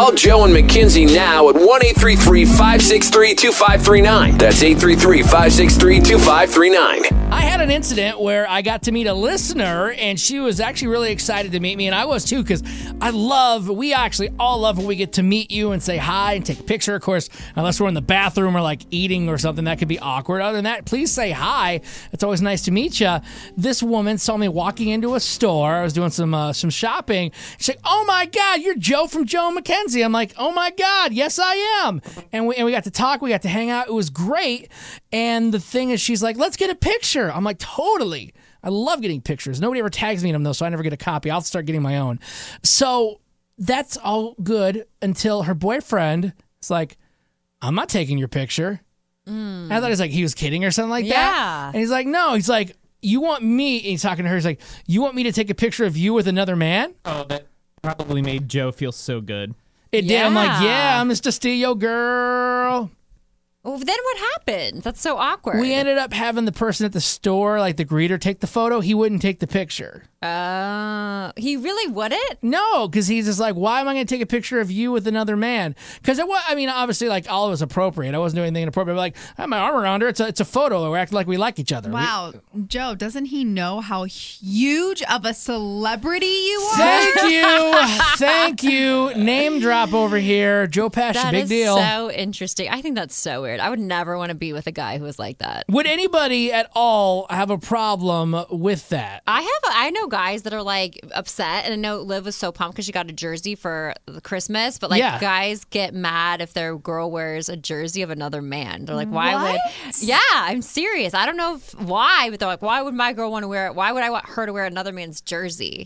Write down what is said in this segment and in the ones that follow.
Call Joe and Mackenzie now at 1-833-563-2539. That's 833-563-2539. I had an incident where I got to meet a listener, and she was actually really excited to meet me, and I was too, because we actually all love when we get to meet you and say hi and take a picture. Of course, unless we're in the bathroom or like eating or something, that could be awkward. Other than that, please say hi. It's always nice to meet you. This woman saw me walking into a store. I was doing some shopping. She's like, "Oh my God, you're Joe from Joe and Mackenzie." I'm like, "Oh my God, yes I am." And we got to talk. We got to hang out. It was great. And the thing is, she's like, "Let's get a picture." I'm like, "Totally." I love getting pictures. Nobody ever tags me in them, though, so I never get a copy. I'll start getting my own. So that's all good until her boyfriend is like, "I'm not taking your picture." I thought he was kidding or something like that. And he's like, "No." He's like, "You want me," and he's talking to her, he's like, "You want me to take a picture of you with another man?" Oh, that probably made Joe feel so good. It did. I'm like, "Yeah, I'm Mr. Steele, girl." Well, then what happened? That's so awkward. We ended up having the person at the store, like the greeter, take the photo. He wouldn't take the picture. He really wouldn't? No, because he's just like, "Why am I going to take a picture of you with another man?" Because obviously, like, all of it was appropriate. I wasn't doing anything inappropriate. But like, I have my arm around her. It's a photo. We're acting like we like each other. Wow, Joe, doesn't he know how huge of a celebrity you are? Thank you. Name drop over here. Joe Pesci, big deal. That is so interesting. I think that's so weird. I would never want to be with a guy who was like that. Would anybody at all have a problem with that? I know guys that are like upset, and I know Liv was so pumped because she got a jersey for Christmas, but guys get mad if their girl wears a jersey of another man. They're like, why would? Yeah, I'm serious. I don't know why, but they're like, why would my girl want to wear it? Why would I want her to wear another man's jersey?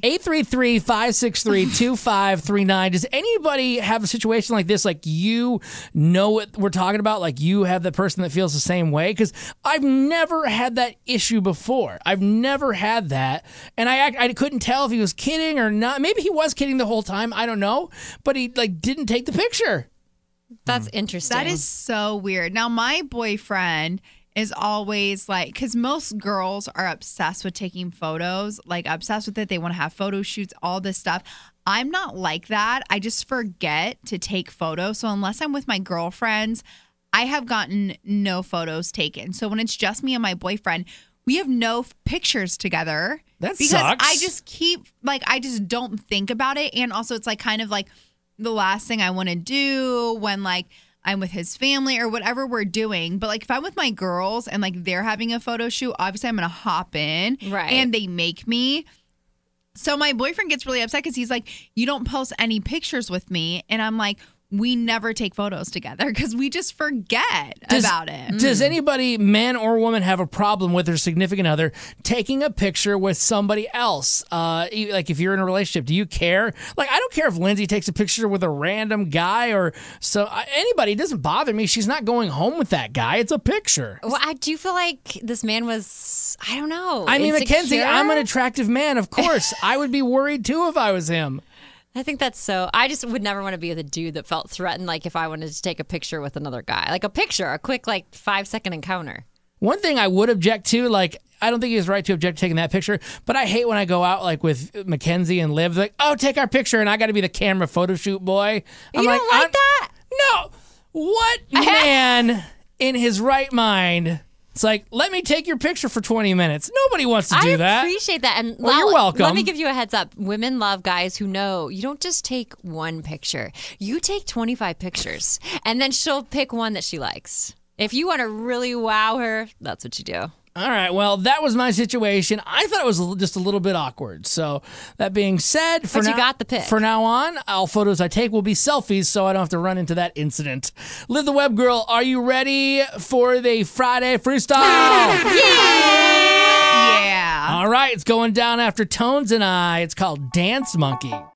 833-563-2539. Does anybody have a situation like this? Like, you know what we're talking about? Like, you have the person that feels the same way? Because I've never had that issue before. I've never had that. And I couldn't tell if he was kidding or not. Maybe he was kidding the whole time. I don't know. But he didn't take the picture. That's interesting. That is so weird. Now, my boyfriend is always like, because most girls are obsessed with taking photos, like obsessed with it. They want to have photo shoots, all this stuff. I'm not like that. I just forget to take photos. So unless I'm with my girlfriends, I have gotten no photos taken. So when it's just me and my boyfriend, we have no pictures together. That because sucks. I just I just don't think about it. And also it's like kind of like the last thing I want to do when like I'm with his family or whatever we're doing. But like if I'm with my girls and like they're having a photo shoot, obviously I'm going to hop in. Right. And they make me. So my boyfriend gets really upset because he's like, "You don't post any pictures with me." And I'm like, we never take photos together because we just forget about it. Does anybody, man or woman, have a problem with their significant other taking a picture with somebody else? Like if you're in a relationship, do you care? Like, I don't care if Lindsay takes a picture with a random guy or anybody. It doesn't bother me. She's not going home with that guy. It's a picture. Well, I do feel like this man was, I don't know. I mean, insecure? Mackenzie, I'm an attractive man. Of course, I would be worried too if I was him. I think that's so. I just would never want to be with a dude that felt threatened, like if I wanted to take a picture with another guy. Like a quick, like 5-second encounter. One thing I would object to, like, I don't think he was right to object to taking that picture, but I hate when I go out, like, with Mackenzie and Liv, like, "Oh, take our picture," and I got to be the camera photo shoot boy. You don't like that? No. What man in his right mind? It's like, "Let me take your picture for 20 minutes. Nobody wants to do that. I appreciate that. And well, you're welcome. Let me give you a heads up. Women love guys who know you don't just take one picture. You take 25 pictures, and then she'll pick one that she likes. If you want to really wow her, that's what you do. All right, well, that was my situation. I thought it was just a little bit awkward. So that being said, But you got the pic. For now on, all photos I take will be selfies, so I don't have to run into that incident. Liv the Web Girl, are you ready for the Friday Freestyle? Yeah. All right, it's going down after Tones and I. It's called Dance Monkey.